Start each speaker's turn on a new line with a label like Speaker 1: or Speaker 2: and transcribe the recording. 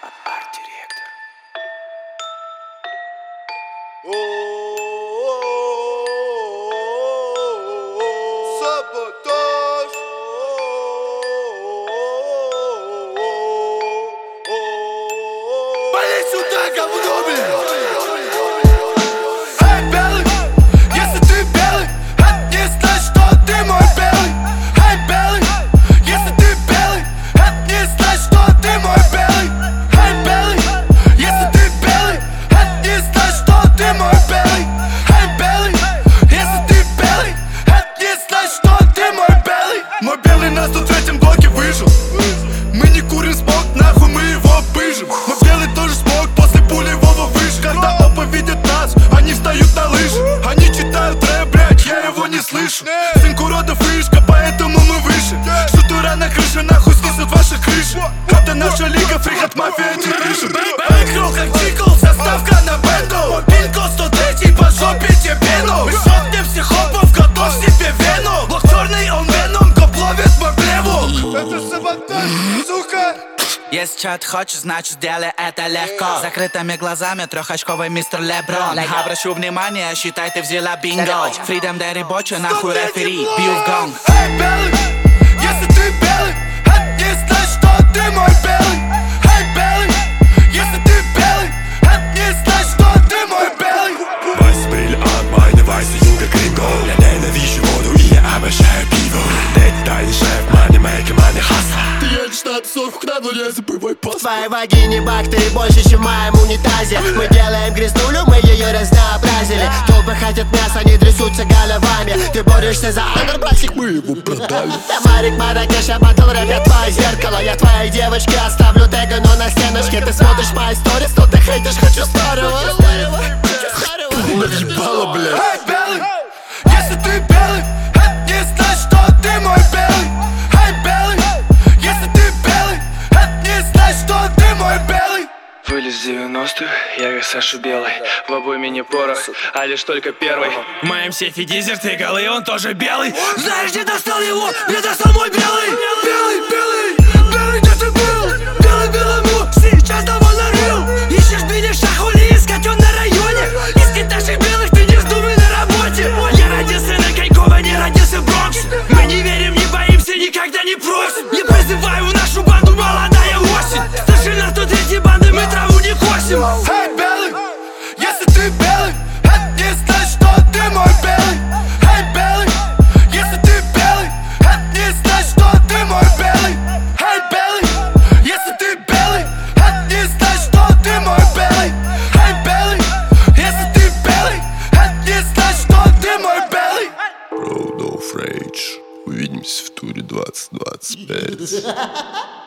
Speaker 1: Арт-директор.
Speaker 2: Саботаж. Вали сюда, говно, блядь! Эй, белый, если ты белый, это не значит, что ты мой белый. Эй, белый, если ты белый, это не значит, что ты мой белый. Эй, белый, если ты белый, это не значит, что ты мой белый. Эй, белый, если ты белый, это не значит, что ты мой белый. Мой белый нас тут в этом блоке выжил. Мы не курим смог, нахуй мы его пыжим. Мой белый тоже смог после пули Вова выше. Когда опа видят нас, они встают на лыжи. Они читают рэп, блять, я его не слышу. Сын уродов вышка, поэтому мы выше. Шутура на крыше, нахуй снесут ваши крыши. Это наша лига, фрихат мафия, эти пишем. Бэкролл как чикл, заставка на бенду. Пинкл 103, по жопе тебе ну. Мы шотнем всех хопов, готов себе вену. Блок черный, он веном, коп ловит мой плеву. Это саботаж, сука.
Speaker 3: Если что ты хочешь, значит сделай это легко. Закрытыми глазами трехочковый мистер Леброн. Обращу внимание, считай ты взяла бинго. Фридом да рабочая, нахуй рефери, бью в гонг.
Speaker 2: Эй, белый, если ты белый, это не значит, что ты мой белый. Эй, белый, если ты белый, это не значит, что ты мой белый.
Speaker 4: Вася бриллиант, meine weiße Jugend Gringo. Я ненавижу воду и я обожаю пиво. Ты тайный шеф, money-maker, money-hustler. Ты едешь на тусовку к нам, но не забывай паспорт.
Speaker 5: В твоей вагине бактерий больше, чем в моем унитазе. Мы делаем грязнулю, мы ее разнообразили. Толпы хотят мяса, они трясутся головами. Ты борешься за андер, братик, мы его продали. Я Марик Маракеш, я батл рэп, я твое зеркало. Я твоей девочке оставлю тега, но на стеночке. Ты смотришь мои сторис, то ты хейтишь, хочу старого.
Speaker 4: Наебало, блядь.
Speaker 2: Эй, белый, если ты белый, это не значит, что ты мой белый. Эй, белый, если ты белый, это не значит, что ты мой белый.
Speaker 6: Вылез с 90-х, я как Саша Белый. В обойме не порох, а лишь только первый. В моем сейфе дизерт и голы, он тоже белый.
Speaker 2: Знаешь, где достал его? Я достал мой белый. Белый, белый, белый, где ты был? Белый, белому сейчас довольно рыл. Ищешь меня, шахули, искать он на районе. Искать наших белых, ты не вздумай на работе.
Speaker 6: Я родился на Кайкова, не родился в Бронксе. Мы не верим, не боимся, никогда не просим.
Speaker 2: Я призываю в нашу банду молодая осень.
Speaker 6: Старшина 103 банды, мы траву не косим.
Speaker 2: Эй, белый, если ты белый, это не значит, что ты мой белый. Эй, белый, если ты белый, это не значит, что ты мой белый. Эй, белый, если ты белый, это не значит, что ты мой белый. Эй, белый, если ты белый, это не значит, что ты мой белый.
Speaker 4: Road of Rage. Увидимся в туре 2025.